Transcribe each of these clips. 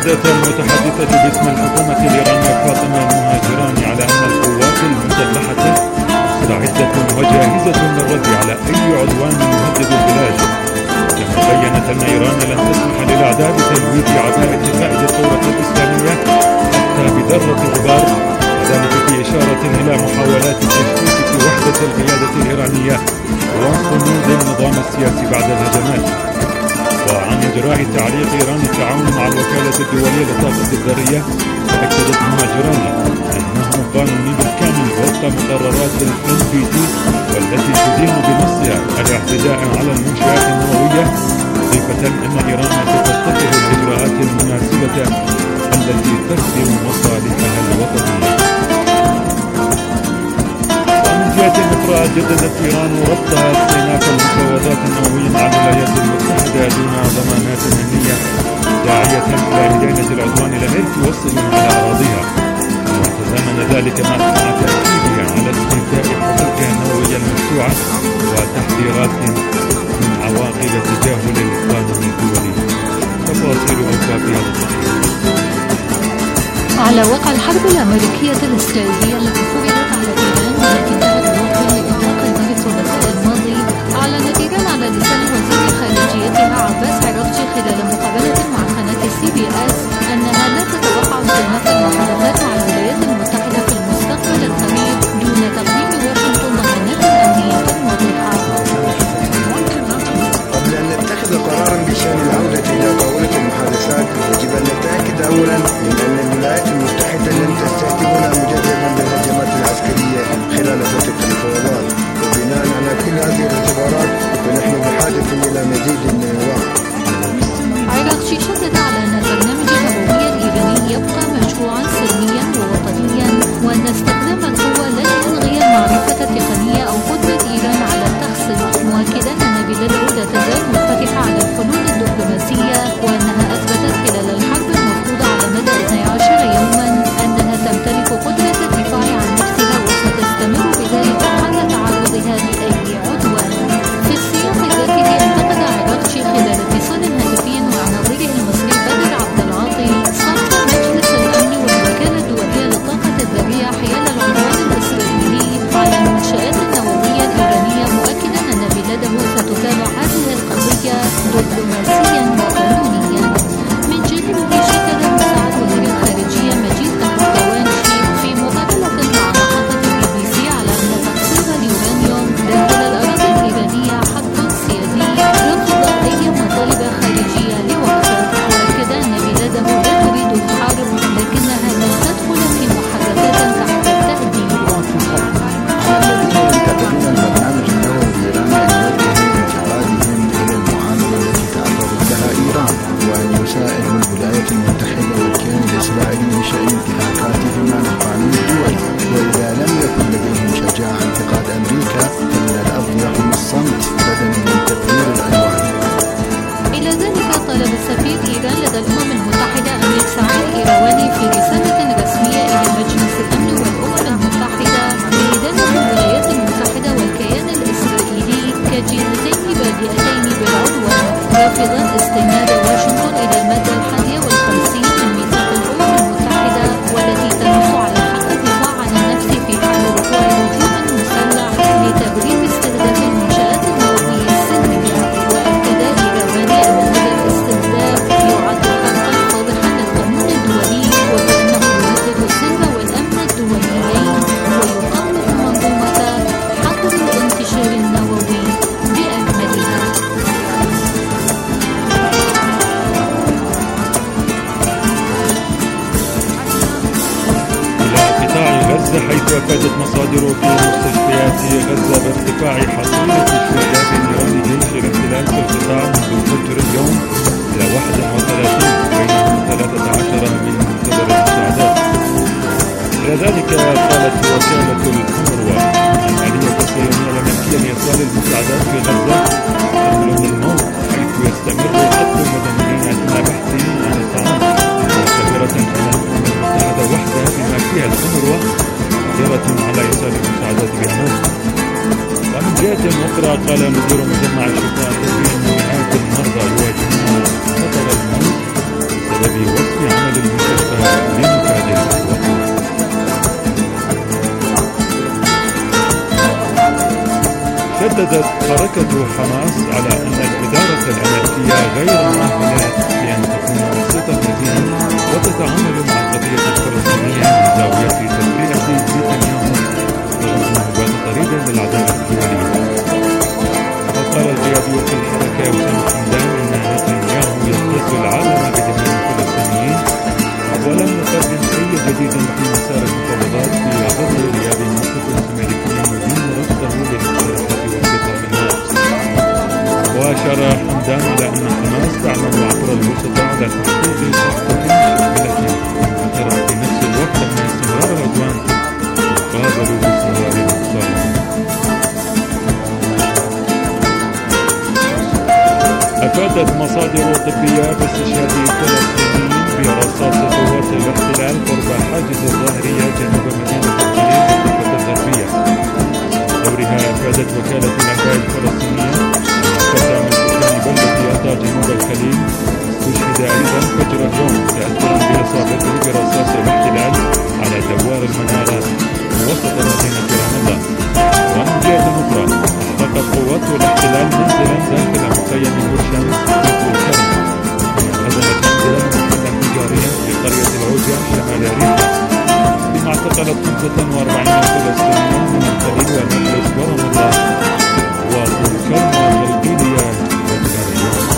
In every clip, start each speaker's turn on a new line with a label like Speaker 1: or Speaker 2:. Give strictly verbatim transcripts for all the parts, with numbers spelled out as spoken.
Speaker 1: أكدت المتحدثة باسم الحكومة الإيرانية فاطمة المهاجراني على أن القوات المسلحة مستعدة وجاهزة للرد على أي عدوان يهدد البلاد. كما بيّنت أن إيران لن تسمح للأعداء بتلويث عباءة قائد الثورة الإسلامية حتى بذرة غبار، وذلك في إشارة إلى محاولات التشكيك في وحدة القيادة الإيرانية وصمود النظام السياسي بعد الهجمات. وعن إجراء تعليق إيران التعاون مع الوكالة الدولية للطاقة الذرية، أكدت مهاجراني أنه قانوني بالكامل وفق مقررات ال إن بي تي والتي تدين بنصها الاعتداء على المنشآت النووية، مضيفة أن إيران ستتخذ الإجراءات المناسبة التي تخدم مصالحها الوطنية. ومن جهة أخرى جددت إيران رفضها استئناف المفاوضات النووية مع الولايات المتحدة دون ضمانات أمنية، داعية إلى إدانة العدوان لغير توصل على أراضيها، وتزامن ذلك مع تأكيدها على استهداء حقوقها النووية المشروعة وتحذيرات من عواقب تجاهل القانون الدولي. تفاصيل أخرى في هذا التقرير.
Speaker 2: على وقع الحرب الأمريكية الإسرائيلية التي فرضت على إيران والتي انتهت بوقف لإطلاق النار الثلاثاء الماضي، أعلنت إيران على لسان وزير خارجيتها عباس عراقجي خلال مقابلة مع قناة سي بي إس أنها لا تتوقع استئناف المحادثات مع الولايات المتحدة في المستقبل القريب دون تقديم واشنطن ضمانات أمنية واضحة.
Speaker 3: قبل أن نتخذ قرارا بشأن العودة إلى طاولة المحادثات، يجب أن نتأكد أولا من أن الولايات المتحدة لن تستهدفنا مجددا بالهجمات العسكرية خلال فترة المفاوضات، وبناء على كل هذه الاعتبارات فنحن بحاجة إلى مزيد من الوقت.
Speaker 2: عراقجي شدد على أن البرنامج النووي الإيراني يبقى مشروعا سلميا ووطنيا، وأن استخدام القوة لن يلغي المعرفة التقنية أو قدرة إيران على التخصيب، مؤكدا أن بلاده لا تزال منفتحة على الحلول الدبلوماسية، وأنها أثبتت خلال الحرب المفروضة على مدى اثني عشر يوما أنها تمتلك قدرة الدفاع عن نفسها وستستمر بذلك حال تعرضها لأي عدوان. في السياق ذاته انتقد عراقجي خلال اتصال هاتفي مع نظيره المصري بدر عبد العاطي صرف مجلس الأمن والوكالة الدولية للطاقة الذرية حيال العدوان الإسرائيلي على المنشآت النووية الإيرانية، مؤكدا أن بلاده ستتابع هذه القضية دبلوماسيا وقانونيا. من جانبه شدد مساعد وزير الخارجية مجيد تخطوانشي في مقابلة مع محطة بي بي سي على أن تقصير اليورانيوم داخل الأراضي الإيرانية حق سيادي رفض أي مطالب خارجية لوقته، وأكد أن بلاده لا تريد الحرب لكنها لن تدخل في محادثات تحت التهديد.
Speaker 3: على الذين ينتقدون البرنامج النووي الإيراني أن يوجهوا اعتراضهم إلى المعارضة التي تعرضت لها إيران، وأن يساعدوا الولايات المتحدة والكيان الإسرائيلي بشأن انتهاكاتهما للقانون الدولي، وإذا لم يكن لديهم شجاعة انتقاد أمريكا فإن الأفضل لهم الصمت بدلا من تبرير العدوان.
Speaker 2: إلى ذلك طلب سفير إيران لدى الأمم المتحدة أمير سعيد الإيرواني في رسالة رسمية إلى مجلس الأمن والأمم المتحدة بإدانة الولايات المتحدة والكيان الإسرائيلي كجهتين بادئتين بالعدوان، رافضا استناد واشنطن إلى المادة الحادية والخمسين من ميثاق الأمم المتحدة والتي تنص على حق الدفاع عن النفس في حال وقوع هجوم مسلح لتبرير استهداف المنشآت النووية السلمية. وأكد الإيرواني أن هذا الاستهداف يعد خرقا فاضحا للقانون الدولي، وبأنه يهدد السلم والأمن الدوليين ويخوف منظومة حظر الانتشار النووي بأكملها.
Speaker 1: غزة، حيث أفادت مصادر في مستشفيات غزة بارتفاع حصيلة الشهداء في نيران جيش الاحتلال في القطاع منذ فجر اليوم إلى واحد وثلاثين، بينهم ثلاثة عشر من منتظر المساعدات. إلى ذلك قالت وكالة الأونروا أن الآلية الصهيونية الأمريكية لإيصال المساعدات في غزة تحمل الموت، حيث يستمر قتل المدنيين أثناء بحثهم عن الطعام، معتبرة أن الأمم المتحدة وحدها بما فيها الأونروا قادرة على إيصال المساعدات بأمان. ومن جهة أخرى قال مدير مجمع الشفاء الطبي أن مئات المرضى يواجهون خطر الموت بوصف عمل المستشفى لمكادرة الوطن. شددت حركة حماس على أن الإدارة الأمريكية غير مؤهلة لأن تكون وسيطة مدينة وتتعامل مع القضية الفلسطينية من زاوية تسوية نتنياهو رغم أنه بات طريقا للعدالة الدولية. وقال القيادي في الحركة وسام حمدان أن نتنياهو يبتز العالم بدماء الفلسطينيين ولم يقدم أي جديد في مسار المفاوضات في غزة غياب الموقف الأمريكي يدين رفضه للاقتراحات والخطاب الناقص. وأشار حمدان إلى أن حماس تعمل عبر الوسطاء على تحقيق خطة شاملة ترى في نفس الوقت أن استمرار العدوان يقابل باستمرار المقاومة. أفادت مصادر طبية باستشهاد فلسطينيين برصاص قوات الاحتلال قرب حاجز الظاهرية جنوب مدينة الجليل بالضفة الغربية. دورها أفادت وكالة الأنباء الفلسطينية أن فتى من سكان بلدة ياتا جنوب الخليل استشهد أيضا فجر اليوم تأثرا بإصابته برصاص الاحتلال على دوار المنارات وسط مدينة رام الله. ومن جهة أخرى أحرقت قوات الاحتلال منزلا داخل مخيم برشام في الكرم هدمت منزلا محلا تجاريا في قرية العوجة شمال ريحة بما اعتقلت خمسة وأربعين فلسطينيا من الخليل والنابلس ورام الله وطول كرم والغلبيلية وجبال اليوم.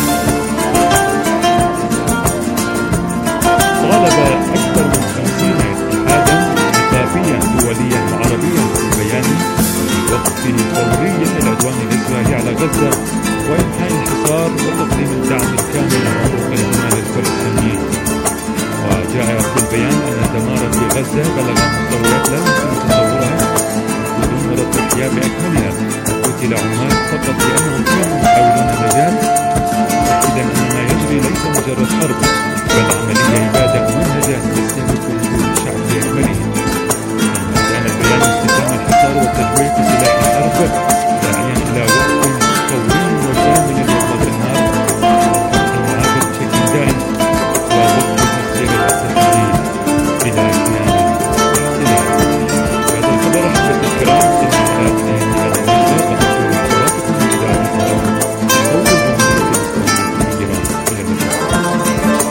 Speaker 1: طالب أكثر من خمسين اتحادا ثقافيا دوليا وعربيا في بيان وقف فوري للعدوان الإسرائيلي على غزة وإنهاء الحصار وتقديم الدعم الكامل لحقوق العمال الفلسطينيين. وجاء في البيان أن الدمار في غزة بلغ مستويات لا يمكن تصورها بدون رد الحياة بأكملها. قتل عمال فقط لأنهم كانوا يحاولون النجاة مؤكدا أن ما يجري ليس مجرد حرب بل عملية إبادة ممنهجة تستهدف وجود الشعب بأكمله. كان البيان استخدام الحصار والتجويع كسلاح الحرب داعيا إلى وقف فوري وشامل لإطلاق النار والمعابر بشكل دائم ووقف تفسير الأساسيين إلى كيان الاحتلال. هذا الخبر أحبة الكرام سنة ثلاثة هذا المجلس قد تكون حضراتكم من إذاعة الكرام صوت الجمهورية الإسلامية في إيران. إلى اللقاء.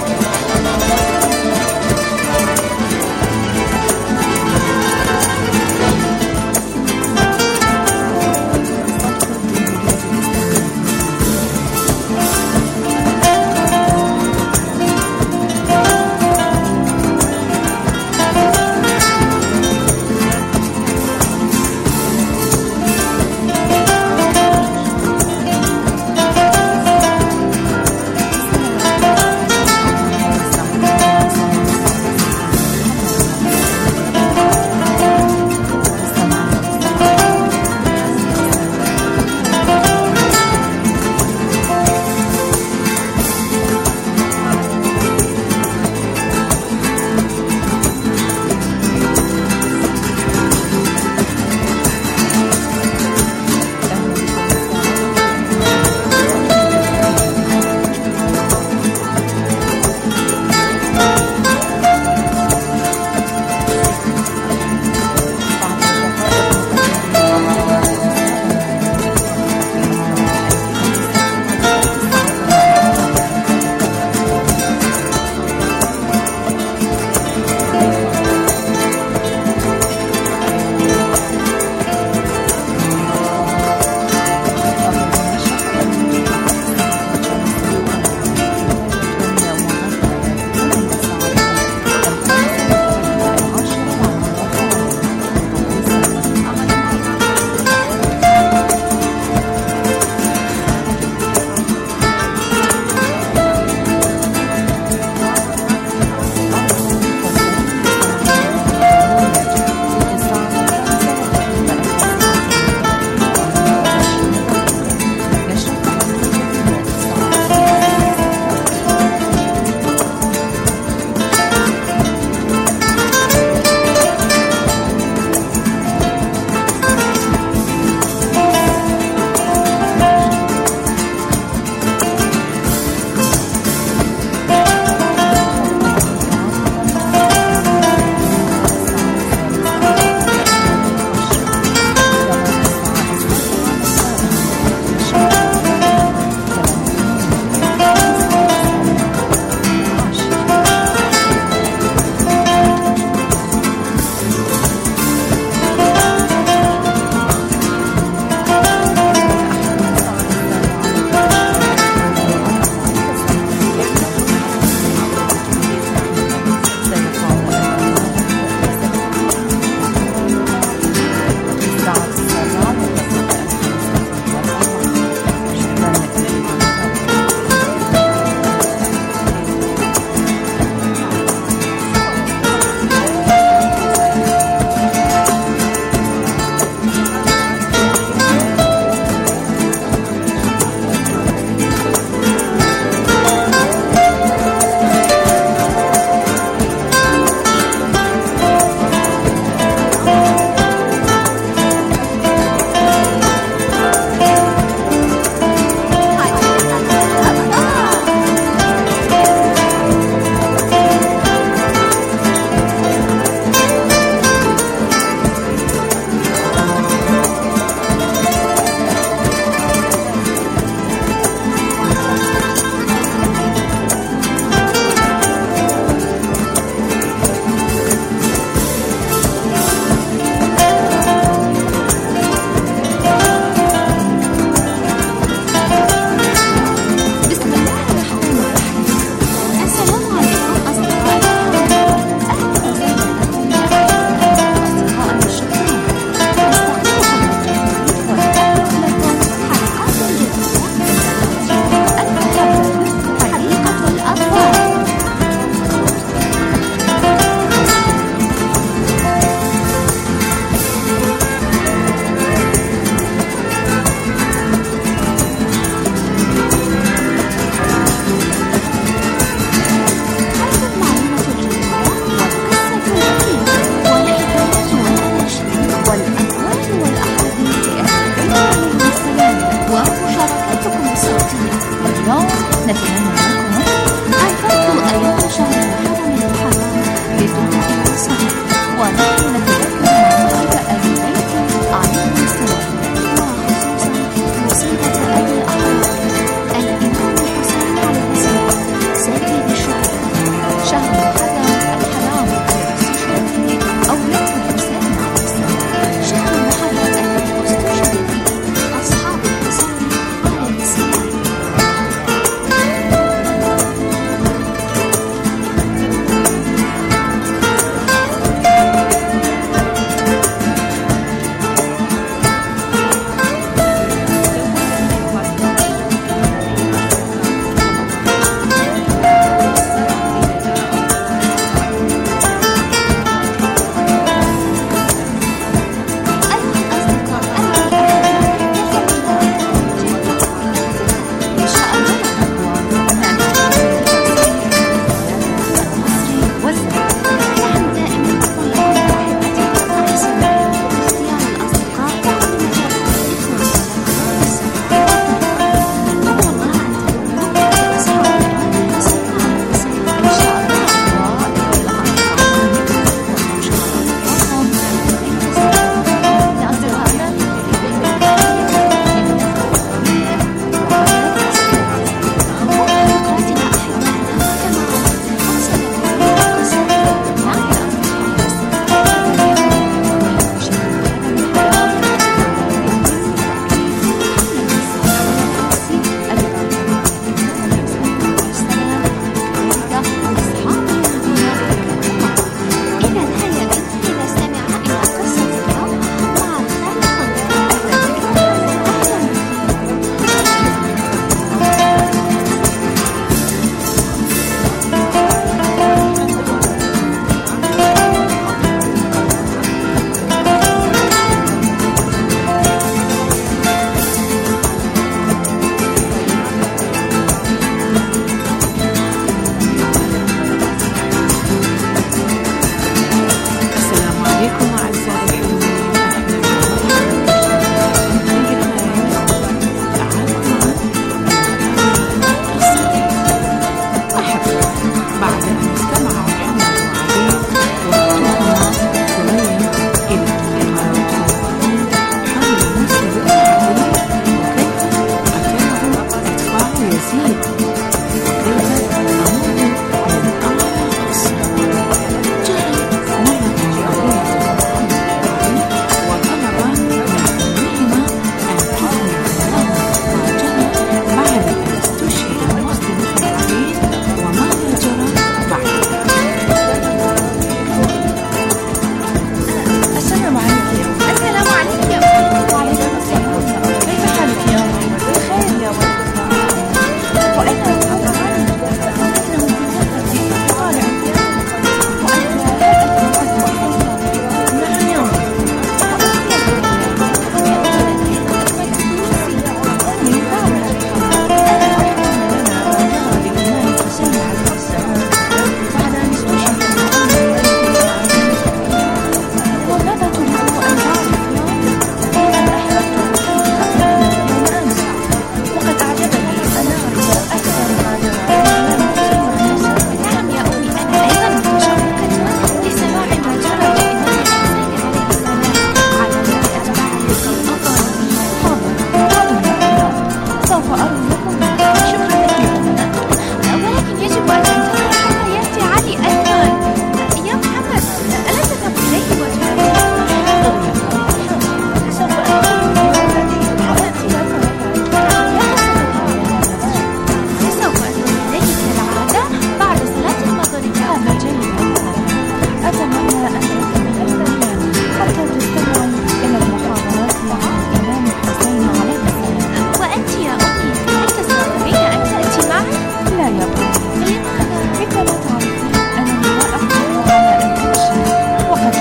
Speaker 4: الحسين عليه السلام.
Speaker 5: وأنت يا أمي هل تستطيعين أن تأتي معي؟
Speaker 4: لا يا بني،
Speaker 5: لماذا؟
Speaker 4: مثل ما تعرفين أنني لا أقدر على أن أمشي وقد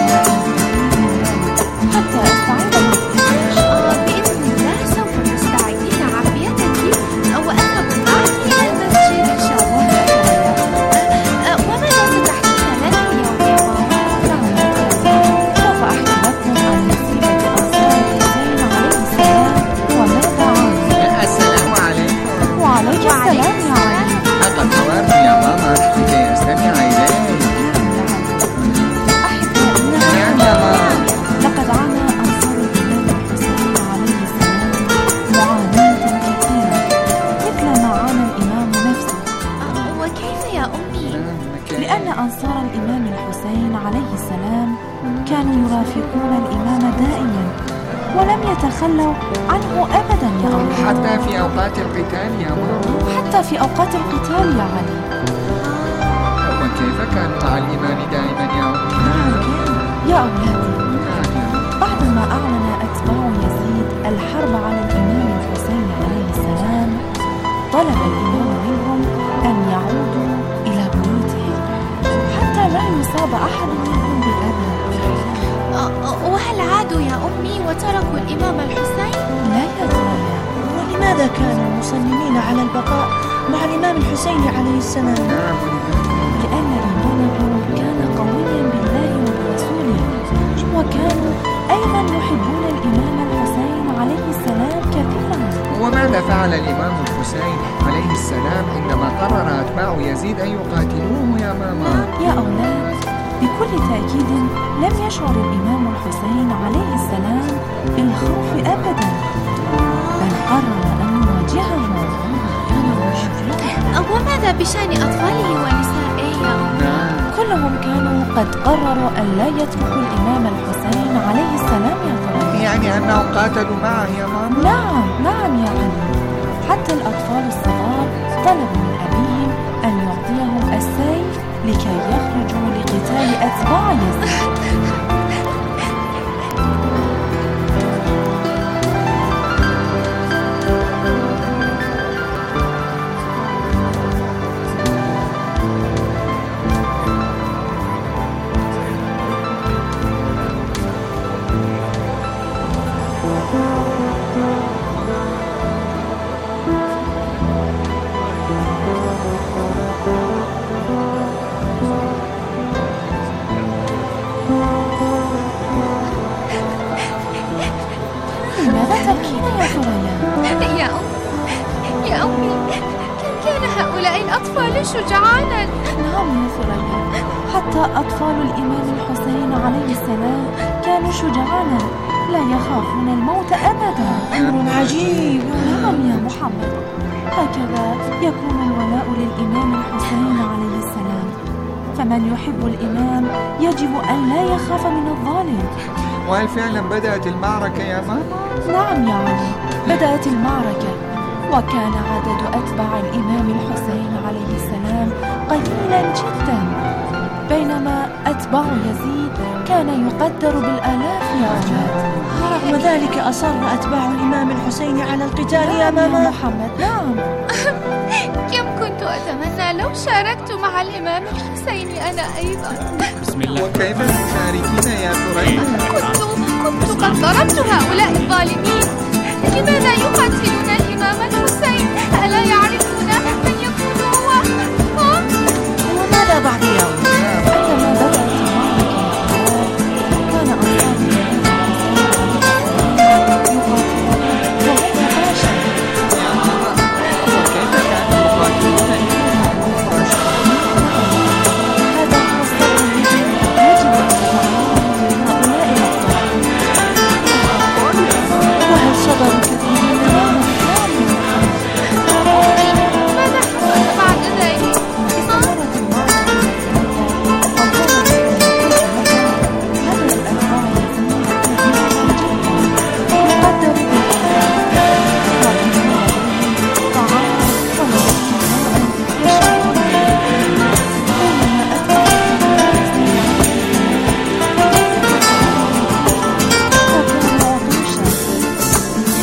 Speaker 4: حتى أستعيد بالفراش.
Speaker 5: آه بإذن الله سوف تستعيدين عافيتك وأذهب معك إلى المسجد إن شاء الله. آه وماذا ستحكين لنا اليوم يا ماما؟
Speaker 4: سوف أحكي لكم عن نسيبة أنصار الحسين عليه السلام وماذا عنه.
Speaker 3: السلام عليكم.
Speaker 4: وعليك السلام يا علي.
Speaker 3: لقد حضرت يا ماما لكي أستمع إليك. نعم يا ماما.
Speaker 4: لقد عانى أنصار الإمام الحسين عليه السلام معاناة كثيرة مثل ما عانى الإمام نفسه.
Speaker 5: آه وكيف يا أمي؟
Speaker 4: لأن أنصار الإمام الحسين عليه السلام كانوا يرافقون الإمام دائما ولم يتخلوا عنه أبدا يا أولاد.
Speaker 3: حتى في أوقات القتال يا ماما.
Speaker 4: حتى في أوقات القتال يا علي.
Speaker 3: وكيف كانوا مع الإمام دائما يا أمي؟
Speaker 4: نعم كان يا أولادي. بعدما أعلن أتباع يزيد الحرب على الإمام الحسين عليه السلام طلب الإمام منهم أن يعودوا إلى بيوتهم حتى لا يصاب أحد منهم بالأذى.
Speaker 5: آه وهل عادوا يا أمي وتركوا الإمام الحسين؟
Speaker 4: لا يا دنيا.
Speaker 6: ولماذا كانوا مصممين على البقاء مع الإمام الحسين عليه السلام؟
Speaker 4: لأن إيمانهم كان قويا بالله وبرسوله، وكانوا أيضا يحبون الإمام الحسين عليه السلام كثيرا.
Speaker 3: وماذا فعل الإمام الحسين عليه السلام عندما قرر أتباع يزيد أن يقاتلوه يا ماما؟
Speaker 4: يا أولاد، بكل تأكيد لم يشعر الإمام الحسين عليه السلام بالخوف أبدا، بل قرر أن يواجههم.
Speaker 5: وماذا بشأن أطفاله ونسائه يا أمي؟
Speaker 4: كلهم كانوا قد قرروا أن لا يتركوا الإمام الحسين عليه السلام يا فريد.
Speaker 3: يعني أنهم قاتلوا معه يا ماما؟
Speaker 4: نعم نعم يا علي. حتى الأطفال الصغار طلبوا من أبيهم أن يعطيهم السيف لكي يخرجوا لقتال أتباع يزيد. لماذا تبكين يا ثريا؟
Speaker 5: يا أمي يا أمي كم كان هؤلاء الأطفال شجعانا.
Speaker 4: نعم يا ثريا، حتى أطفال الإمام الحسين عليه السلام كانوا شجعانا لا يخافون الموت أبدا.
Speaker 6: أمر عجيب.
Speaker 4: نعم يا محمد، هكذا يكون الولاء للإمام الحسين عليه السلام، فمن يحب الإمام يجب أن لا يخاف من الظالم.
Speaker 3: وهل فعلا بدأت المعركة يا ماما؟
Speaker 4: نعم يا علي، بدأت المعركة، وكان عدد أتباع الإمام الحسين عليه السلام قليلا جدا، بينما أتباع يزيد كان يقدر بالآلاف يا أولاد.
Speaker 6: ورغم ذلك أصر أتباع الإمام الحسين على القتال يا
Speaker 4: نعم
Speaker 6: ماما.
Speaker 4: يا محمد. نعم.
Speaker 5: كم كنت أتمنى لو شاركت مع الإمام الحسين أنا أيضا.
Speaker 1: بسم الله.
Speaker 3: وكيف تشاركين يا ثريا؟
Speaker 5: كنت كنت قد ضربت هؤلاء الظالمين. لماذا يقاتلون الإمام الحسين؟ ألا يعرفون من يكون هو؟ ها؟
Speaker 6: وماذا بعد يوم؟
Speaker 4: عندما بدأت المعركة كان أنصار الإمام الحسين يقاتلون وهم باشا.
Speaker 3: وكيف كانوا يقاتلون
Speaker 4: هذا هو الصبر الذي يجب أن نتعلمه من هؤلاء الأبطال.
Speaker 6: وهل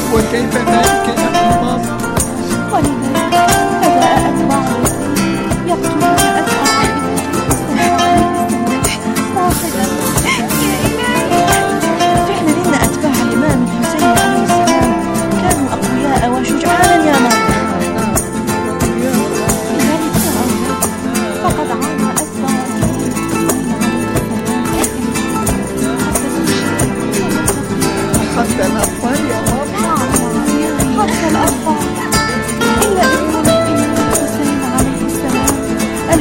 Speaker 3: وكيف ذلك يا بابا؟
Speaker 4: ولذلك بدأ أتباع يزيد يقتلون أتباع صاحبا. فعلا إن أتباع الإمام الحسين عليه السلام كانوا أقوياء وشجعانا يا مريم. لذلك يا أولادي فقد عانى أتباع
Speaker 3: حتى الأطفال يا بابا،
Speaker 4: حتى الأطفال، إلا ابن الإمام الحسين عليه السلام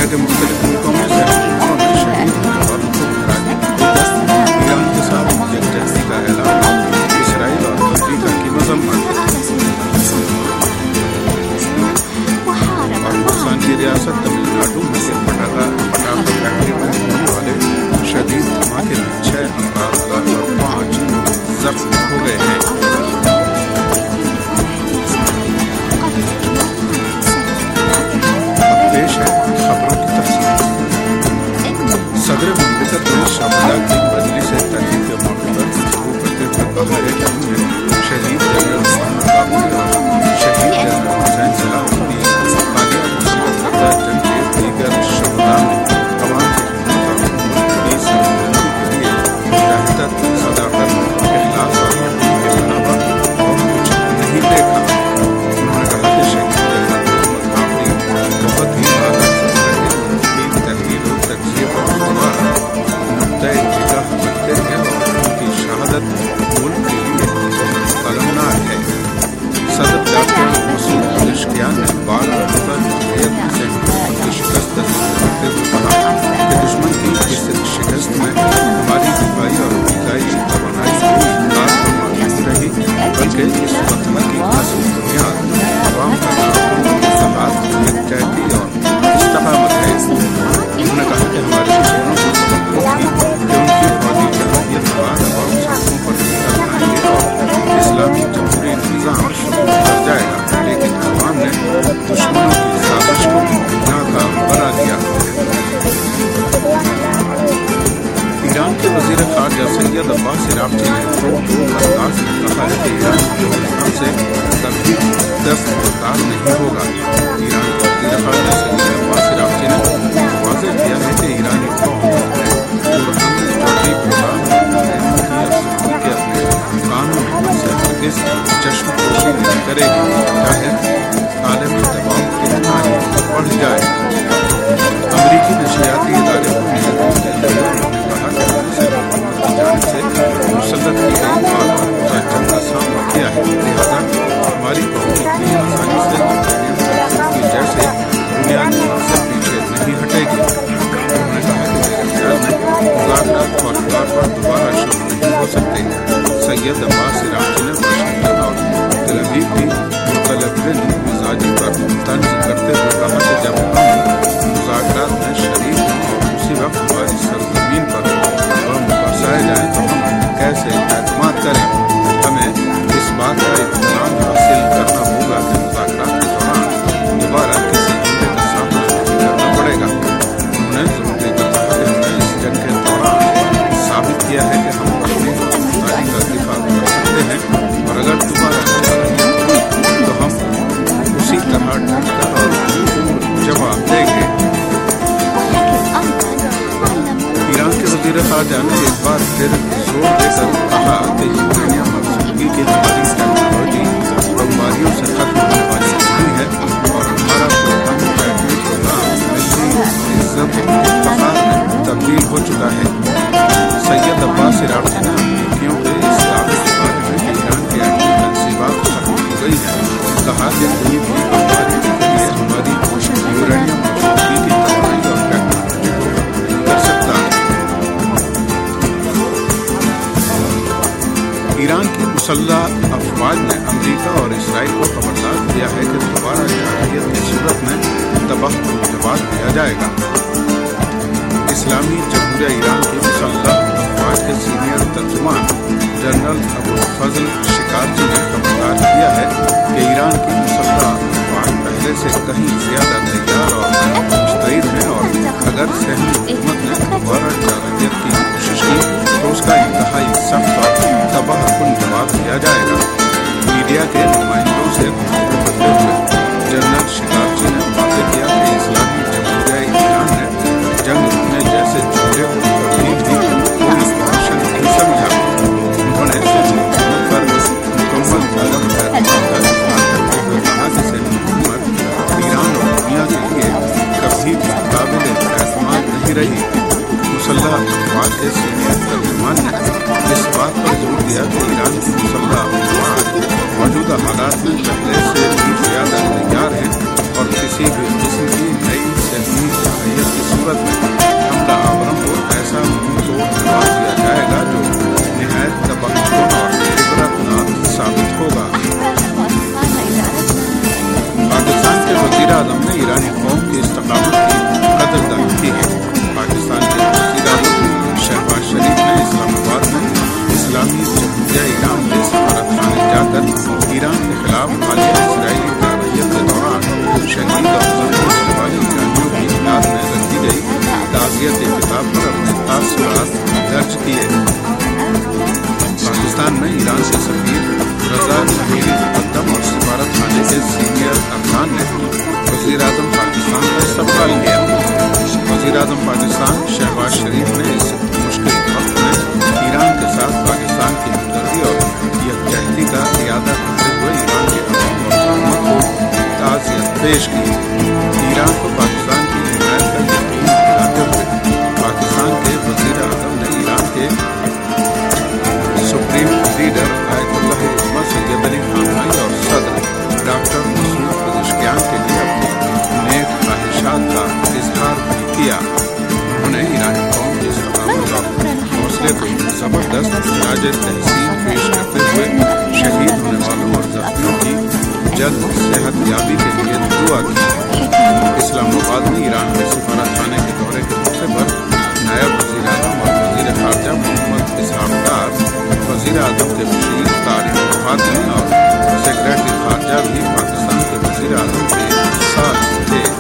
Speaker 7: کہ مختلف ملکوں میں سرحدوں میں شدید انتظامات کو خراج عقیدت ایران کے ساتھ یکجہتی کا اعلان، اسرائیل اور امریکہ کی مذمت، اور ہندوستان کی ریاست تمل ناڈو میں سے پٹاخہ پٹاخہ فیکٹری میں ہونے والے شدید دھماکے میں چھ افراد ہلاک اور پانچ زخمی ہو گئے ہیں۔ اب پیش ہے خبروں کی تفصیل۔ صدر مملکت نے شہدا کی بدلی سے تحریک کے موقع پر گفتگو کرتے ہوئے کہا ہے کہ ہم نے شہید جنرل محمد باقری اور شہید جنرل حسین صلاح الدین حالیہ مصیبت کردہ جنگ کے دیگر شہدا میں عوام کی خدمت اور ملک کی سربلندی کے لیے مجاہدت، صداقت، اخلاص اور یقین کے علاوہ اور کچھ نہیں دیکھا۔ انہوں نے کہا کہ شہید جنرل محمد باقری بہت ہی اعلیٰ سطح کے منطقی تحلیل و تجزیے پر استوار نقطۂ نگاہ رکھتے ہیں اور ان کی شہادت ملک کے لیے بہت المناک ہے۔ صدر ڈاکٹر مسعود پزشکیان نے بار بار جمہوریت سے کی شکست تسلیم کرتے ہوئے کہا کہ دشمن کی اس شکست میں ہماری دفاعی اور فضائی توانائی کوئی خاص موجود رہی، بلکہ اس فتح کی اصل بنیاد عوام کا تعاون، اتحاد، یکجہتی اور استقامت ہے۔ انہوں نے کہا کہ ہمارے دشمنوں کو سمجھ تھی کہ ان کی فوجی جمہوریت کے بعد عوام سڑکوں پر نکل آئیں گے اور اسلامی جمہوری نظام شروع کر جائے گا، لیکن عوام نے دشمنوں کی سازش کو ناکام بنا دیا۔ ایران کے وزیر خارجہ سید عباس عراقچی نے دو دو انداز میں کہا ہے کہ ایران جو یہاں سے کبھی دست بردار نہیں ہوگا۔ ایران کے وزیر خارجہ سید عباس عراقچی نے واضح کیا ہے کہ ایرانی قوم پرامن جوڑی بحران کے اپنے قانون سے ہرگز چشم پوشی نہیں کرے گی، چاہے عالمی دباؤ کتنا ہی بڑھ جائے۔ امریکی نشریاتی ادارے کو انٹرویو دیتے ہوئے انہوں نے کہا کہ ہم سے حکومت کی جانب سے مسلط کی گئی بات کا جنگ کا سامنا کیا ہے، لہٰذا ہماری قوم اتنی آسانی سے کی جیسے بنیادی مقصد پیچھے نہیں ہٹے گی۔ انہوں نے کہا کہ میرے خیال میں مذاکرات اور طور پر دوبارہ شروع نہیں ہو سکتے۔ سید عباس عراقچی نے واشنگٹن اور تل ابیب کی متلبن مزاجی پر طنز کرتے ہوئے کہا کہ جب ہم مذاکرات میں شریک ہوں اور اسی وقت ہماری سرزمین پر بم برسائے جائیں تو ہم کیسے اعتماد کریں؟ ہمیں اس بات کا اطمینان حاصل کرنا ہوگا کہ مذاکرات کے دوران دوبارہ کسی حملے کا سامنا نہیں کرنا پڑے گا۔ انہوں نے زور دے کر کہا کہ ہم نے اس جنگ کے دوران ثابت کیا ہے کہ ہم اپنی تاریخ کا دفاع کر سکتے ہیں، اور اگر دوبارہ حملہ ہوئی تو ہم اسی طرح ڈٹ کر اور جواب دیں گے۔ ایران کے وزیر خارجہ نے ایک بار پھر زور دے کر کہا کہ یورینیم افزودگی کی ہماری ٹیکنالوجی بمباریوں سے ختم ہونے والی نہیں ہے، اور ہمارا پروگرام پیٹنٹ کا نام ملی عزت افتخار میں تبدیل ہو چکا ہے۔ سید عباس عراقچی نے امریکیوں کے اس دعوے کے بارے میں کہ ایران کی ایٹمی تنصیبات ختم ہو گئی ہیں کہا کہ کوئی بھی بمباری کے لیے ہماری یورینیم افزودگی کی توانائی اور ٹیکنالوجی کو ختم نہیں کر سکتا۔ ایران کی مسلح افواج نے امریکہ اور اسرائیل کو خبردار کیا ہے کہ دوبارہ جارحیت کی صورت میں تباہ کن جواب دیا جائے گا۔ اسلامی جمہوریہ ایران کی مسلح افواج کے سینئر ترجمان جنرل ابوالفضل شکارچی نے خبردار کیا ہے کہ ایران کی مسلح افواج پہلے سے کہیں زیادہ تیار اور مستعد ہیں، اور اگر صحیح حکومت نے دوبارہ جارحیت کی کوشش کی تو اس کا انتہائی سخت اور تباہ کن جواب دیا جائے گا۔ میڈیا کے نمائندوں سے گفتگو کرتے ہوئے جنرل شکارچی نے واضح کیا کہ اسلامی جمہوریہ ایران نے جنگ روکنے جیسے جملے کو کبھی بھی کوئی آپشن نہیں سمجھا۔ انہوں نے صحیح حکومت پر مکمل عدم اعتماد کا اظہار کرتے ہوئے کہا کہ صحیح حکومت ایران اور دنیا کے لیے کبھی بھی قابل اعتماد نہیں رہی۔ مسلح افواج کے سینئر ترجمان نے اس بات پر زور دیا کہ ایران کی مسلح افواج موجودہ حالات میں پہلے سے بھی زیادہ تیار ہیں اور کسی بھی قسم کی نئی ذہنی صلاحیت حریت کتاب پر اپنے تاثرات درج کیے. پاکستان میں ایران سے سفیر رضا امیر مقدم اور سفارت خانے کے سینئر ارکان نے وزیر اعظم پاکستان کا استقبال کیا. وزیر اعظم پاکستان شہباز شریف نے اس مشکل وقت میں ایران کے ساتھ پاکستان کی ہمدردی اور یکجہتی کا اعادہ کرتے ہوئے ایران کے عوام اور حکومت کو تعزیت پیش کی. ایران کو پاکستان کی حمایت کا یقین دلاتے ہوئے پاکستان کے وزیر اعظم نے ایران کے سپریم لیڈر آیت اللہ عظمہ سید علی خامنئی اور صدر ڈاکٹر مسعود پزشکیان کے لیے اپنی نیک خواہشات کا اظہار بھی کیا. انہوں نے ایرانی قوم کے استقامت اور حوصلے کو زبردست خراج تحسین پیش کرتے ہوئے شہید ہونے والوں اور زخمیوں کی جلد صحت یابی کے لیے دعا کی. اسلام آباد میں ایران کے سفارت خانے کے دورے کے موقع پر نائب وزیر اعظم اور وزیر خارجہ محمد اسحاق ڈار، وزیر اعظم کے مشیر طارق فاطمی اور سیکریٹری خارجہ بھی پاکستان کے وزیر اعظم کے ساتھ تھے.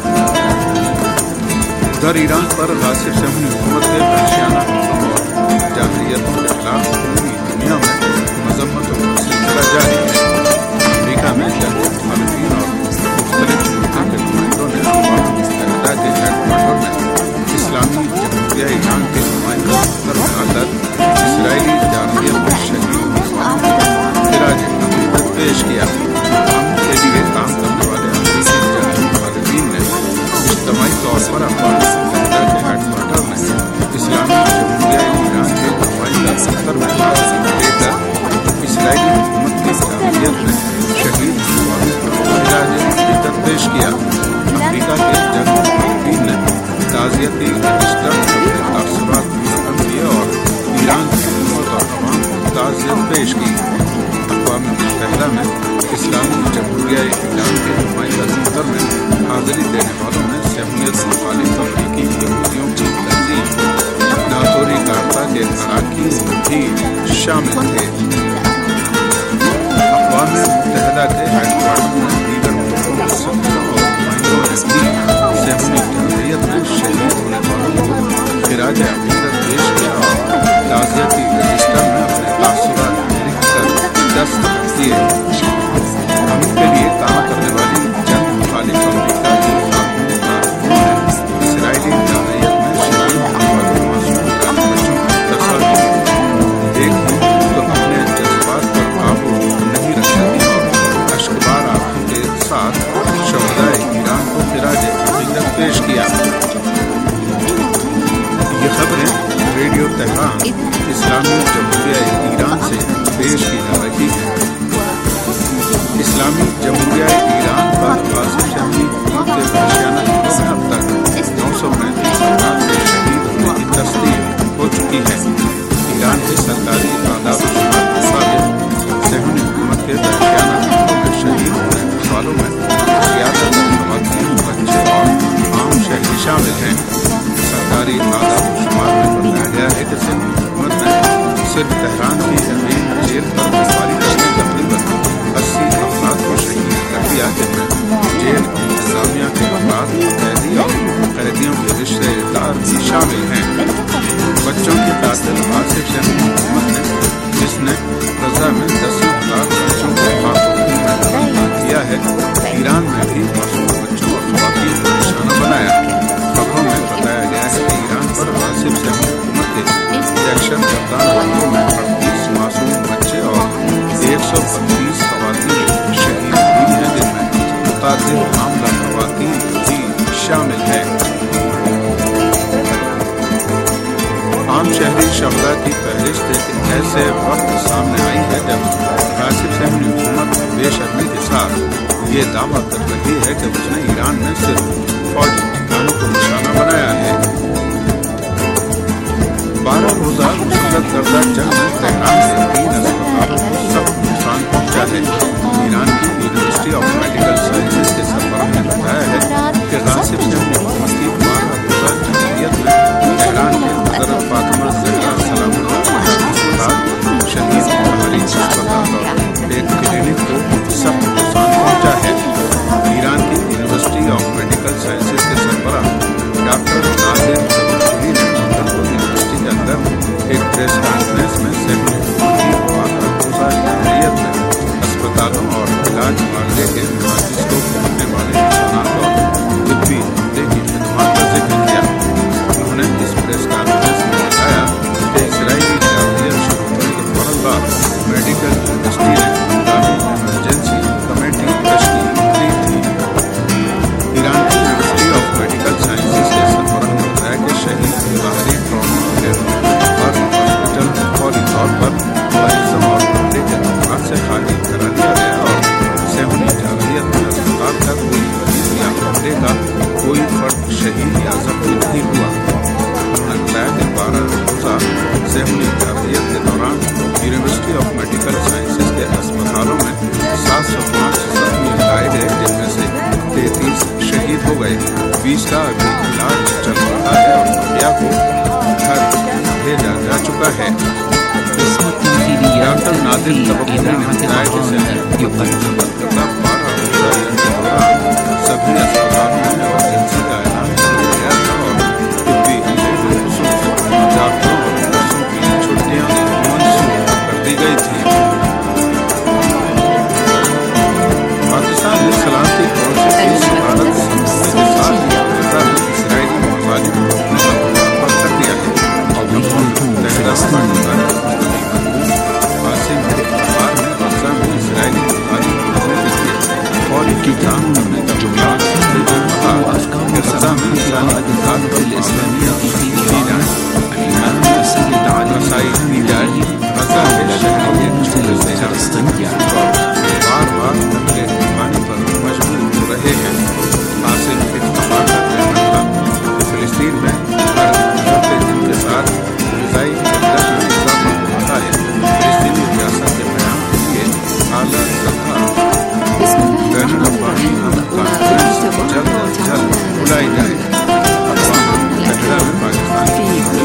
Speaker 7: ادھر ایران پر غاصب شمولی حکومت کے وحشیانہ حملوں اور جارحیتوں کے خلاف پوری دنیا میں مذمت اور سلسلہ جاری ہے. امریکہ میں جنگ مخالفین اور مختلف ملکوں کے نمائندوں نے اقوام متحدہ کے ہیڈ کوارٹر میں اسلامی جمہوریہ ایران کے نمائندہ دفتر میں آ کر اسرائیلی جارحیت میں شہید ہونے والوں کو خراج عقیدت پیش کیا. ہم کے لیے کام کرنے والے امریکی جنگ مخالفین نے اجتماعی طور پر اقوام متحدہ کے ہیڈ کوارٹر میں اسلامی جمہوریہ ایران کے نمائندہ دفتر میں حاضری دے کر اسرائیلی حکومت کی جارحیت میں شہید ہونے والوں کو خراج عقیدت پیش کیا. امریکہ کے جنگ مخالفین نے تعزیتی رجسٹر اپنے تاثرات منظم کیے اور ایران کی حکومت اور عوام کو تعزیت پیش کی. اقوام متحدہ میں اسلامی جمہوریہ ایران کے نمائندہ دفتر میں حاضری دینے والوں میں صہیونیت مخالف امریکی یہودیوں کی تنظیم ناتوری کارتا کے اراکین بھی شامل تھے. اقوام متحدہ کے ہیڈ کوارٹر میں دیگر ملکوں کے صدر اور نمائندوں نے بھی صہیونی جارحیت میں شہید ہونے والوں کو خراج عقیدت پیش کیا اور تعزیتی رجسٹر میں اپنے تاثرات لکھ کر دستخط کیے. ہم کے لیے کام کرنے والی جنگ مخالف امریکہ کی خاتون کارکنوں نے اسرائیلی جارحیت میں شہید ہونے والے معصوم بچوں کی تصاویر دیکھی تو اپنے جذبات پر قابو نہیں رکھ سکی اور اشکبار آنکھوں کے ساتھ شہدائے ایران کو خراج عقیدت پیش کیا. یہ خبریں ریڈیو تہران اسلامی جمہوریہ ایران سے پیش کی جا رہی ہے. اسلامی جمہوریہ ایران پر غاصب شمولی حکومت کے وحشیانہ حملوں میں اب تک نو سو پینتیس افراد کے شہید ہونے کی تصدیق ہو چکی ہے. ایران کے سرکاری اعداد و شمار کے مطابق صہیونی حکومت کے وحشیانہ حملوں میں شہید ہونے والوں میں زیادہ تر خواتین، بچے اور عام شہری شامل ہیں. سرکاری اعداد و شمار میں بتایا گیا ہے کہ صہیونی حکومت نے صرف تہران کی زمین جیل پر بمباری کرنے تقریباً اسی افراد کو شہید کر دیا، جن میں جیل انتظامیہ کے افراد، قیدی اور قیدیوں کے رشتے دار بھی شامل ہیں. بچوں کی قاتل غاصب شمولی حکومت نے جس نے غزہ میں دس ہزار بچوں کو خاتون میں تبدیل کیا ہے، ایران میں بھی معصوم بچوں اور خواتین کو نشانہ بنایا. خبروں میں بتایا گیا ہے کہ ایران پر غاصب شمولی حکومت کے دہشت گردانہ حملوں میں اڑتیس معصوم بچے اور ایک سو بتیس خواتین شہید ہوئی ہیں، جن میں متعدد حاملہ خواتین بھی شامل ہیں. عام شہری شہدا کی فہرست ایک ایسے وقت سامنے آئی ہے جب غاصب شمولی حکومت بے شرمی کے ساتھ یہ دعویٰ کر رہی ہے کہ اس نے ایران میں صرف فوجی ٹھکانوں کو نشانہ بنایا ہے. بارہ روزہ مسلط کردہ جنگ میں تہران کے تین اسپتالوں کو سخت نقصان پہنچا ہے. ایران کی یونیورسٹی آف میڈیکل سائنسز کے سربراہ نے بتایا ہے کہ غاصب شمولی حکومت کی بارہ روزہ جمہوریت میں تہران کے حضرت فاطمہ زہرا سلام اللہ علیہ اسپتال، شہید بہاری اسپتال اور ایک کلینک کو سخت نقصان پہنچا ہے. ایران کی یونیورسٹی آف میڈیکل سائنسز کے سربراہ सब नहीं हुआ। उन्होंने बताया कि बारह रोज़ा सेरेमनी तहरीर के दौरान यूनिवर्सिटी ऑफ मेडिकल साइंसेज के अस्पतालों में सात सौ पाँच जख्मी लाए गए, जिनमें से तैंतीस शहीद हो गए। बीस का अभी इलाज चल रहा है और बकिया को घर भेजा जा चुका है। डॉक्टर नादिर तबक्कुरी ने बताया कि बारह रोज़ा के दौरान सभी अस्पतालों में इमरजेंसी का ऐलान किया गया था और तिब्बी डॉक्टरों और नर्सों की छुट्टियां मंजूर कर दी गई थी। पाकिस्तान ने सलामती फौज से भारत समझौते के साथ इसराइली मफाद को अपने पर कर दिया है। कासिम इकबाल ने गजा में इसराइली मफाद को और इनकी जान करने का जुमलात करते हुए कहा कि सजा में इस्लामी अधिकार पर इस्लामिया दी जाए, रसाई दी जाए, गजा के शहरी बार बार नकले पानी पर मजबूर हो रहे हैं। कासिम इकबाल का कहना था कि फिलिस्तीन में हर घंटे दिन के साथ ग़िज़ाई कदर में इजाफा हो रहा है। फिलिस्तीनी रियासत के क़याम के लिए आला तथा बैन अल-अक़वामी कॉन्फ्रेंस जल्द अज जल्द बुलाई जाए। अक़वाम मुत्तहिदा में पाकिस्तान की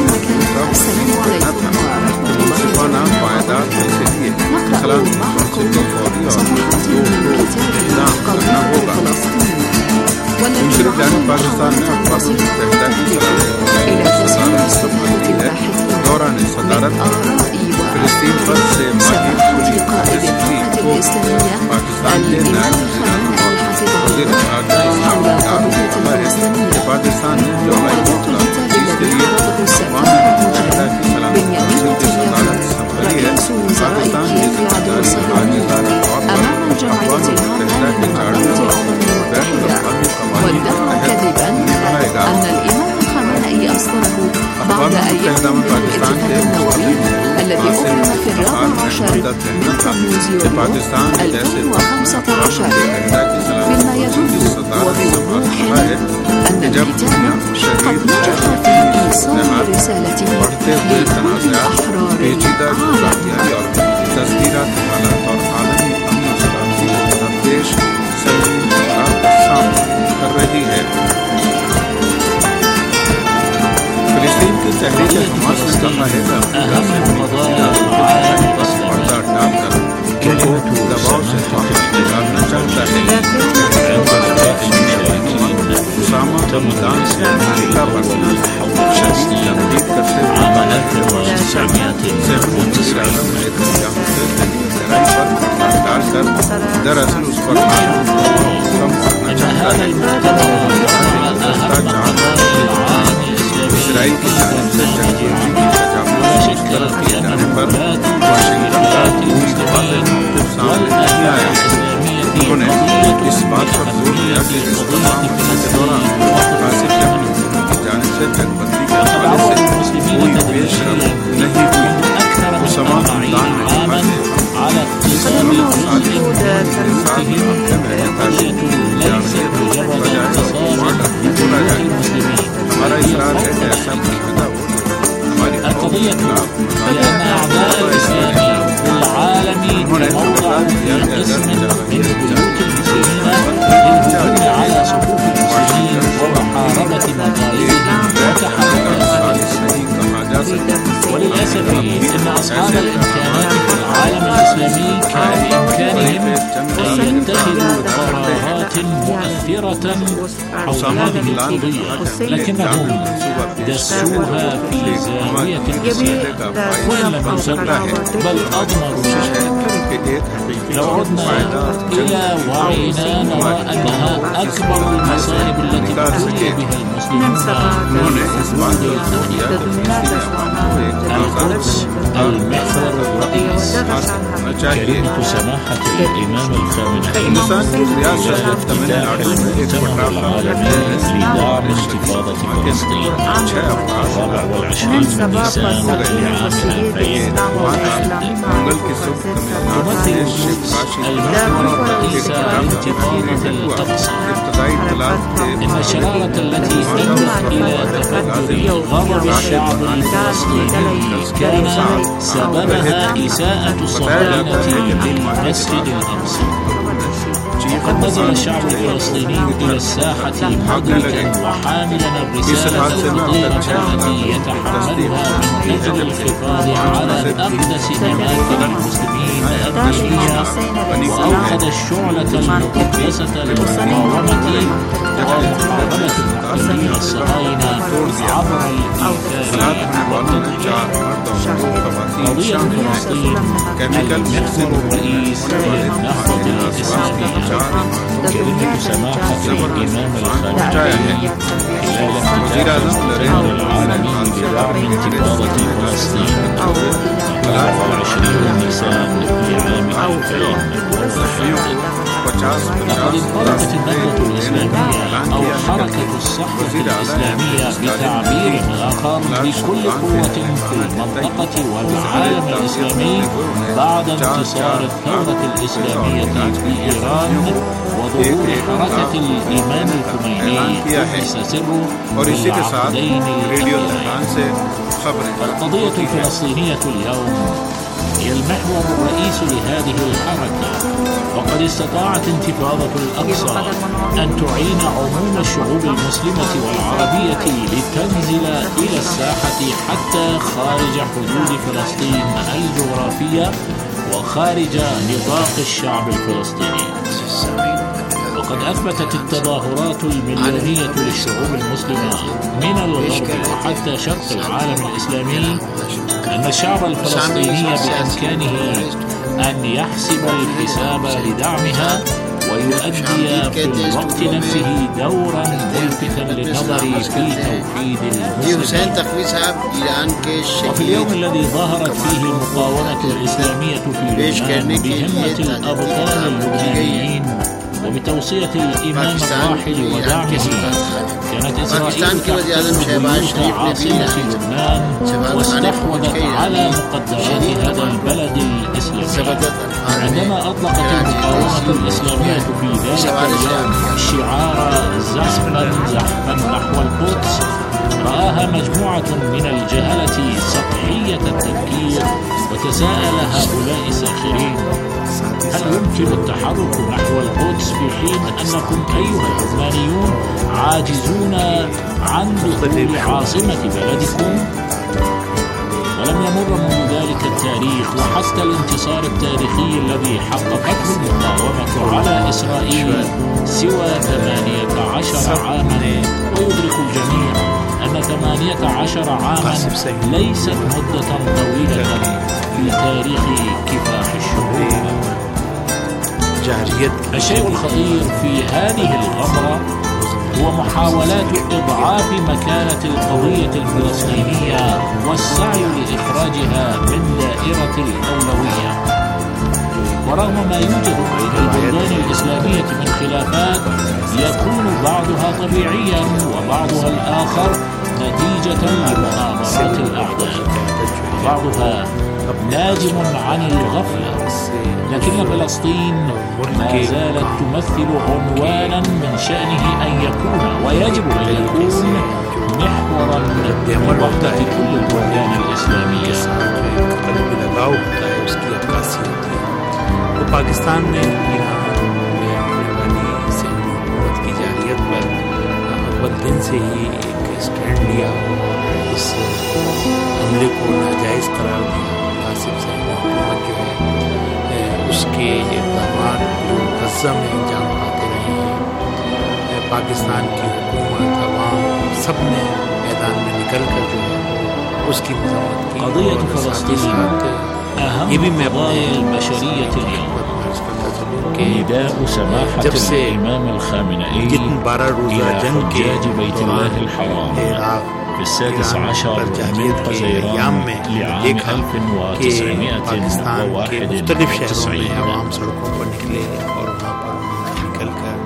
Speaker 7: मुनसिफाना पायदार के लिए सलामती काउंसिल को फौरी और इक़दाम करना होगा। दूसरी जानब पाकिस्तान ने अक़वाम मुत्तहिदा की सलामती है दौरान सदारत फिलिस्तीन पर से माही खुली पाकिस्तान के नायब वज़ीर ख़ारजा इस्लाम डार ने कहा है कि पाकिस्तान ने जुलाई दो हज़ार इक्कीस के लिए अक़वाम मुत्तहिदा की सलामती काउंसिल की सदारत संभाली है। पाकिस्तान की ज़िम्मेदारी आजीज़ाना तौर पर अक़वाम मुत्तहिदा के चार्टर और बैन अल-अक़वामी क़वानीन के तहत निभाएगा। अक़वाम मुत्तहिदा में पाकिस्तान के
Speaker 4: الذي أقيم في الرابع عشر من تموز
Speaker 7: पाकिस्तान जैसे
Speaker 4: وخمسة عشر مما يدل وبوضوح أن الختام قد نجح في إيصال رسالته لكل أحرار العالم.
Speaker 7: تذکیرات حالات اور عالمی امن و سلامتی کو درپیش سنگین خطرات کا سامنا کر رہی ہے۔ فلسطین کی تحریک حماس نے کہا ہے کہ امریکہ سے پردہ ڈال کر ان کو دباؤ سے باہر نکالنا چاہتا ہے۔ اسامہ رمضان سے امریکہ پر شدید تنقید کرتے ہوئے دراصل اس پر کم کرنا چاہتا ہے۔ اسرائیل کی جانب سے جنگجوئی کی سزا مسترد کیے جانے پر واشنگٹن کا کوئی واضح موقف سامنے نہیں آیا۔ انہوں نے اس بات پر زور دیا کہ اس تمام کے دوران قاسم شہری کی جانب سے جنگ بندی کے حوالے سے کوئی پیش رفت نہیں ہوئی۔ اسامہ رمضان نے کہا کہ ہمارا اصرار ہے کہ ایسا معاہدہ ہو ہماری قوم کے خلاف انہوں نے اعلان کیا کہ اگر
Speaker 8: وللأسف إن أصحاب الإمكانات في العالم الإسلامي كان بإمكانهم أن يتخذوا قرارات مؤثرة حول هذه القضية، لكنهم دسوها في زاوية السيادة ولم ينسبها، بل أضمروا لو عدنا إلى وعينا نرى أنها أكبر المصائب التي ابتلي بها المسلمون القدس المحور الرئيس. كلمة سماحة الإمام الخامنئي شهدت نداء المجتمع العالمي لدعم انتفاضة فلسطين.
Speaker 7: छह अवकाश
Speaker 8: الرابع والعشرين من نيسان لعام ألفين وواحد.
Speaker 7: मंगल की सुबह
Speaker 8: تمثل القدس المحور الرئيسي لانتفاضة الأقصى. إن الشرارة التي أدت إلى تفجر غضب الشعب الفلسطيني كان سببها إساءة الصهاينة للمسجد الأقصى. وقد نزل الشعب الفلسطيني إلى الساحة مدركا وحاملا الرسالة الخطيرة التي يتحملها من أجل الحفاظ على أقدس أماكن المسلمين الدينية، وأوقد الشعلة المقدسة للمقاومة ومحاربة المحتلين الصهاينة عبر الإيثار والتضحية. قضية فلسطين المحور الرئيس للنهضة الإسلامية. كلمة سماحة الإمام الخامنئي خلال افتتاح العالمي بدعم انتفاضة فلسطين ثلاثة وعشرين نيسان لعام ألفين وواحد. لقد انطلقت النهضة الإسلامية أو حركة الصحوة الإسلامية بتعبير آخر بكل قوة في المنطقة والعالم الإسلامي بعد انتصار الثورة الإسلامية في إيران وظهور حركة الإمام الخميني قدس سره في العقدين الأخيرين. القضية الفلسطينية اليوم هي المحور الرئيس لهذه الحركة، وقد استطاعت انتفاضة الأقصى أن تعين عموم الشعوب المسلمة والعربية لتنزل إلى الساحة حتى خارج حدود فلسطين الجغرافية وخارج نطاق الشعب الفلسطيني. وقد أثبتت التظاهرات المليونية للشعوب المسلمة من الغرب وحتى شرق العالم الإسلامي أن الشعب الفلسطيني بإمكانه أن يحسب الحساب لدعمها ويؤدي في الوقت نفسه دورا ملفتا للنظر في توحيد المسلمين. وفي اليوم الذي ظهرت فيه المقاومة الإسلامية في لبنان بهمة الأبطال اللبنانيين وبتوصية الإمام الراحل ودعمه، كانت إسرائيل تحتل بيوت عاصمة لبنان واستحوذت على مقدرات هذا البلد الإسلامي. عندما أطلقت المقاومة الإسلامية في ذلك اليوم شعار زحفا زحفا نحو القدس، رآها مجموعة من الجهلة سطحية التفكير وتساءل هؤلاء الساخرين: هل يمكن التحرك نحو القدس في حين أنكم أيها العثمانيون عاجزون عن دخول عاصمة بلدكم؟ ولم يمر منذ ذلك التاريخ وحتى الانتصار التاريخي الذي حققته المقاومة على إسرائيل سوى ثمانية عشر عاما، ويدرك الجميع أن ثمانية عشر عاما ليست مدة طويلة في تاريخ كفاح الشعوب. الشيء الخطير في هذه الغمرة هو محاولات إضعاف مكانة القضية الفلسطينية والسعي لإخراجها من دائرة الأولوية. ورغم ما يوجد بين البلدان الإسلامية من خلافات يكون بعضها طبيعيا وبعضها الآخر نتيجة لمؤامرات الأعداء، وبعضها ناجم عن الغفلة، لكن فلسطين ما زالت تمثل عنوانا من شأنه أن يكون ويجب أن يكون محورا لوحدة كل البلدان الإسلامية.
Speaker 9: तो पाकिस्तान ने ईरान में आने वाली सैन्य हुकूमत की जारियत पर अव्वल दिन से ही एक स्टैंड लिया और इस हमले को नाजायज़ करार दिया। कासिम सैन्य हुकूमत जो है उसके इक़दामात जो गज़ा में अंजाम पाते रहे हैं, पाकिस्तान की हुकूमत अवाम सब ने मैदान में निकल कर जो है उसकी मज़म्मत की।
Speaker 8: قضية فلسطين أهم قضايا البشرية اليوم. نداء سماحة الإمام الخامنئي إلى حجاج بيت الله الحرام في السادس عشر من قزيران لعام ألف وتسعمائة وواحد وتسعين.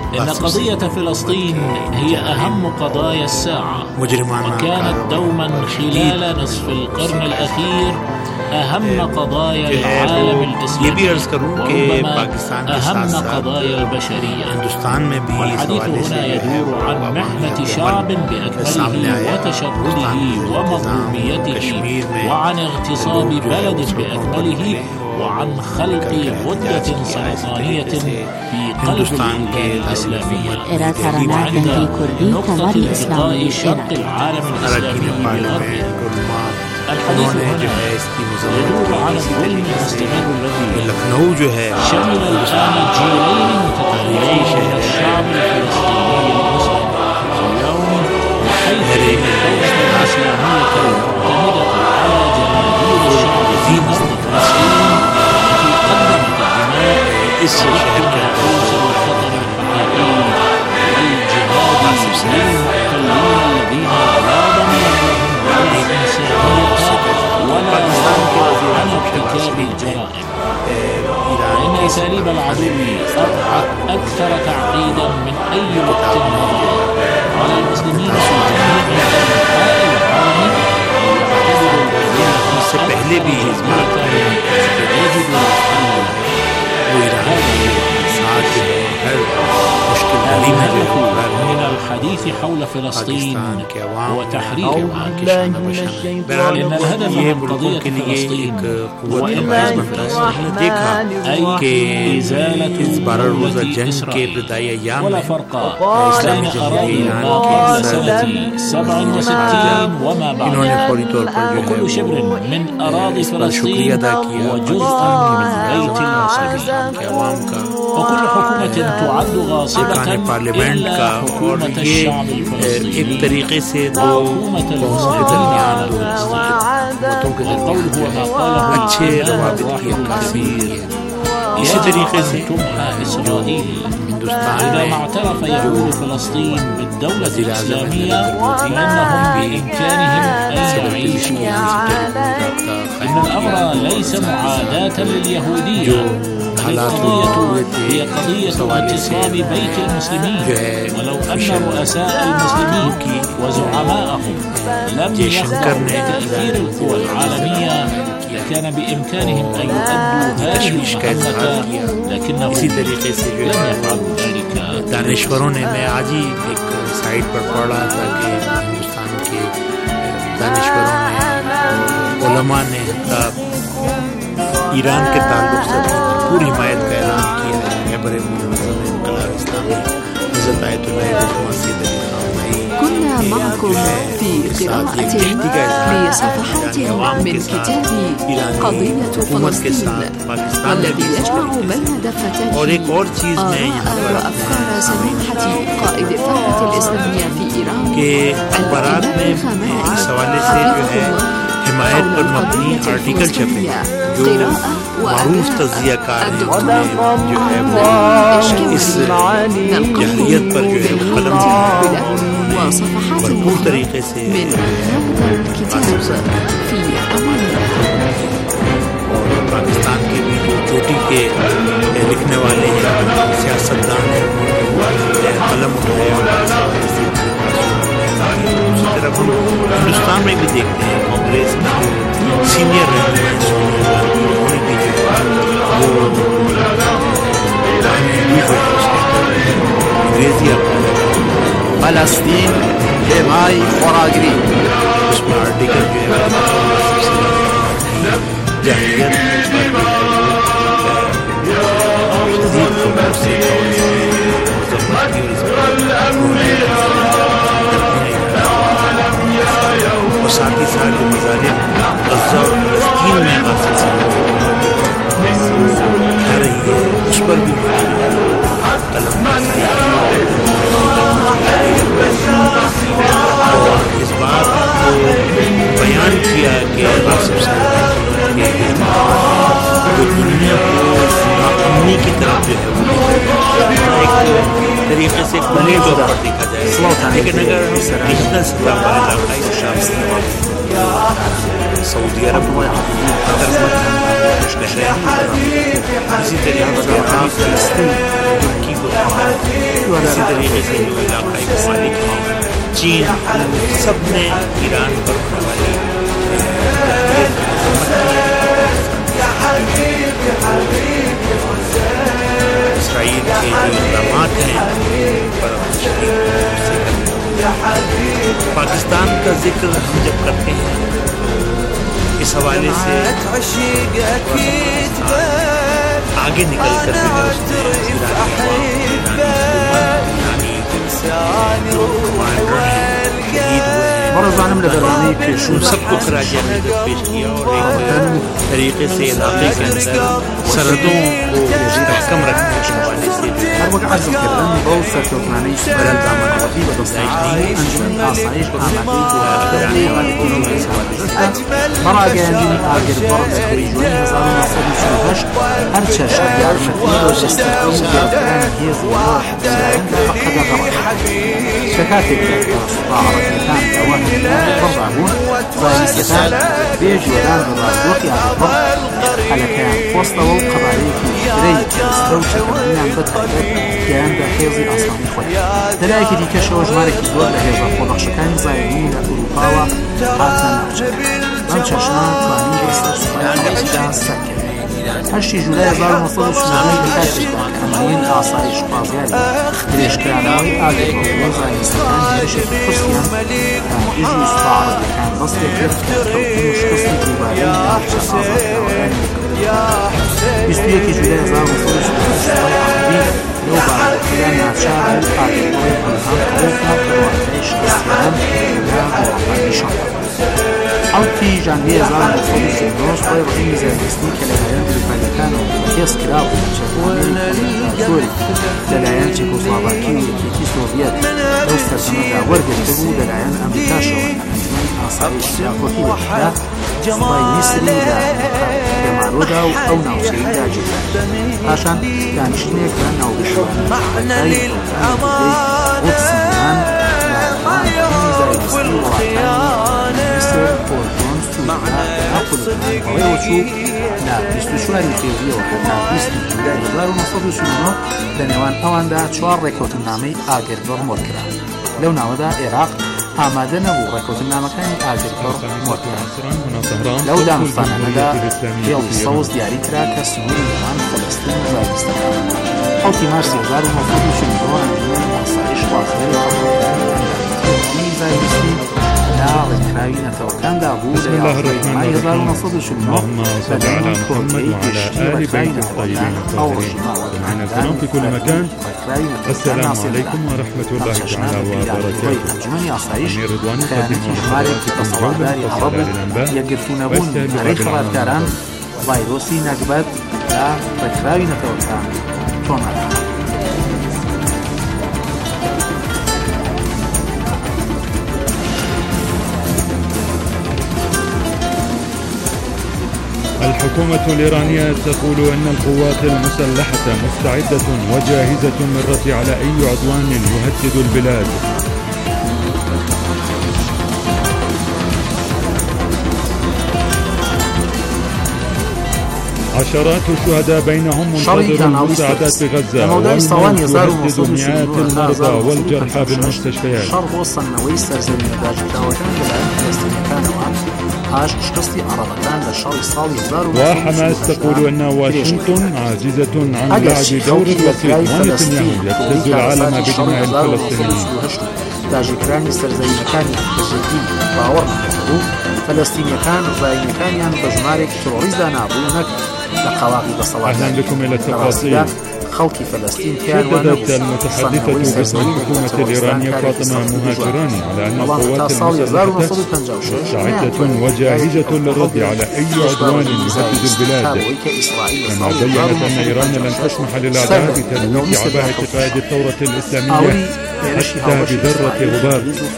Speaker 9: إن قضية فلسطين هي أهم قضايا الساعة، وكانت دوما خلال نصف القرن الأخير أهم قضايا العالم الإسلامي، وربما أهم قضايا البشرية. والحديث هنا يدور عن محنة شعب بأكمله وتشرده ومظلوميته، وعن اغتصاب بلد بأكمله، وعن خلق غدة سرطانية في قلب البلدان الإسلامية. وعند نقطة التقاء شرق العالم الإسلامي بغربه، الحديث هنا يدور عن الظلم المستمر الذي شمل الآن جيلين متتاليين من الشعب الفلسطيني المسلم اليوم، وحيث الدولة الإسلامية المعتمدة على جماهير الشعب في أرض فلسطين التي قدمت الدماء استشهاد أوسط الخطر الحقيقي والجهاد للمحتلين الذين لا ضمير لهم بالإنسانية ولا ضمير عن ارتكاب الجرائم. وإن أساليب العدو أضحت أكثر تعقيدا من أي وقت مضى، على المسلمين في جميع أنحاء العالم أن يعتبروا القضية يجب من الحديث حول فلسطين هو تحرير إن الهدف من قضية فلسطين هو إنقاذ فلسطين، أي إزالة دولة إسرائيل. ولا فرق بين أراضي ما قبل سنة سبع وستين وما بعدها، وكل شبر من أراضي فلسطين هو جزء من بيت المسلمين. وكل حكومة تعد غاصبة إلا حكومة الشعب الفلسطيني وحكومة المسلمين على فلسطين. والقول هو ما قاله الإمام الراحل الكبير:
Speaker 10: اسی طریقے سے
Speaker 9: تمحى إسرائيل إذا ما اعترف يهود فلسطين بالدولة الإسلامية فإنهم بإمكانهم أن يعيشوا. إن الأمر ليس معاداة لليهودية، القضية هي قضية اغتصاب بيت المسلمين. ولو أن رؤساء المسلمين وزعماءهم لم يخضعوا لتأثير القوى العالمية لكان بإمكانهم أن يؤدوا هذه المهمة، لكنهم لم يفعلوا ذلك.
Speaker 10: دانشوروں نے میں آج ہی ایک سائٹ پر پڑھا تھا کہ ہندوستان کے دانشوروں نے علماء نے ایران کے تعلق سے پوری حمایت کا اعلان کیا ہے. خیبر منظم انقلاب اسلامی حضرت آیت اللہ مسجد
Speaker 11: كنا معكم في قراءة لصفحات من كتاب قضية فلسطين، والذي يجمع بين دفتين آراء وأفكار سماحة قائد الثورة الإسلامية في إيران الذي خمائن
Speaker 10: حمایت پر مبنی آرٹیکل چھپے جو معروف تجزیہ کار ہیں جو ہے وہ اس جہلیت پر جو ہے قلم بھرپور طریقے سے اور پاکستان کے بھی جو چوٹی کے لکھنے والے ہیں سیاستدان ہیں قلم اٹھایا. اسی طرف ہم ہندوستان میں بھی دیکھتے ہیں کانگریس میں سینئر
Speaker 3: فلسطین حمای خوراگری
Speaker 10: اس میں آرٹیکل جو ہے اور ساتھ ہی ساتھ جو مظالم غزہ اور فلسطین میں حاصل کر رہی ہے اس پر بھی اور اس بات کو بیان کیا کہ راسب صاحب جو دنیا کو ناامنی کی طرف جو ہے ایک طریقے سے کھلے طور پر دیکھا جائے، لیکن اگر ریجنل سطح پر علاقائی सऊदी अरब हुआ, कतर हुआ, इसी तरीके से फिलिस्तीन, तुर्की को, इसी तरीके से जो इलाकाई ममालिक हैं, चीन, सब ने ईरान पर होने वाली इसराइल के जो इक़दामात हैं पर पाकिस्तान का जिक्र हम जब करते हैं इस हवाले से आगे निकल कर
Speaker 12: مرة زعلنا لبرنامج
Speaker 10: उन सबको खराज अक़ीदत पेश किया और एक तरीके से इलाके के अंदर सरहदों को मुस्तहकम रखने के हवाले से
Speaker 12: هر وقت عرض کردن بوسط لبنانی برای دامن قوی و دستگیری انجمن آسایش آمدید و دلی غالبون برای انجمن آگر برد کریجوی هزار و نهصد و سی و هشت هرچه شریار مدنی و جستقیم گردن هیز و زعیم فقد غرق شكاتب استطاع رجلتان كواهن فرضعون ضايستان بيج ودان بضاعدوك على الضغط على كان وسطه قضاياك ريك استوشك من عن بدء كان بحيزي أصلا إخوة دلائك دي كشوج مارك الدول لهيزا فوضح شكان زايدين لأوروباوة حاتنا منشاشنا تواني بيستر سبايا حسيدا ساكر هشتی جولای هزار و نهصد و شانزده بکاتش کماین آسایش بازیاری درشکرانه‌های آگر و زانستان هرش فرسیان ایجی استعارض كان بصري كيف توقيع شخصي جوباري نافش آزاد حوالين بيستوية جولای هزار و نهصد و شانزده عربي لو بعد كلام نافشار آگر قوي بلغان قوفنا كرواتيش اسلام لا مرحبا شانتا حوتي جانبية هزار و نهصد و سی و نه طيب رجيم زيادستني كلاهيان بالبالكان ومكيس كلاو سوري دلائيان تشيكوسلوفاكي وكيكي سوفيات لو سلطنة ورقة تبو دلائيان أمريكا شوان أنجمان آصاري شياقوكي وحدا صباي مصري دا جمالودا أو ناوشي دا جيلان عشان دانشيني كان ناو بشوان حتى غطسيان لا بيستشوار الفيزياء وحتى بيستي جولای هزار و نهصد و سی و نه لنوان اواندا چوار ڕێکەوتنامەی ئاگربڕ مۆرکرا لەو ناوەدا عێراق ئامادە نەبوو ڕێکەوتنامەکانی ئاگربڕ مۆرکرا لەو دامستانانەدا هێڵی سەوز دیاری کرا کە سنووری نێوان فەلەستین و زاویستەکان حوتی مارسی هزار و نهصد و سی و نه ئەنجومەنی ئاسایش وازدەری قەبوڵکردنی زاویستی لا ڕێکخراوی نەتەوەکاندا بوو لە یاڵی مای هزار و نهصد و سی و نه
Speaker 1: على محمد وعلى آل بيت الطيبين الطاهرين معنا الكرام في كل مكان. السلام عليكم ورحمة الله تعالى وبركاته. أمير رضوان يقدم لكم جولة مفصلة للأنباء واستهل
Speaker 12: خبركاران فيروسي نكبت لا ڕێکخراوی نەتەوەکان تۆمەت
Speaker 1: الحكومة الإيرانية تقول أن القوات المسلحة مستعدة وجاهزة للرد على أي عدوان يهدد البلاد. عشرات الشهداء بينهم منتظر المساعدات في غزة والموت يهدد مئات المرضى والجرحى بالمستشفيات. وحماس تقول أن واشنطن عاجزة عن لعب دور الوسيط ونتنياهو يبتز العالم بدماء الفلسطينيين.
Speaker 12: داژیکرانی سەرزەوینەکانی بەجێگیر باوەڕ نەکردبوو فەلەستینیەکان ڕزایینەکانیان بە ژمارێک تۆڕیزدا نابوو نەک لە قەواغی بەسەڵاتدا خەڵکی فەلەستین
Speaker 1: شددت المتحدثة باسم الحكومة الإيرانية فاطمة مهاجراني على أن القوات المسلحة مستعدة وجاهزة للرد على أي عدوان يهدد البلاد، كما بيّنت أن إيران لن تسمح للأعداء بتلويث عباءة قائد الثورة الإسلامية حتى بذرة غبار.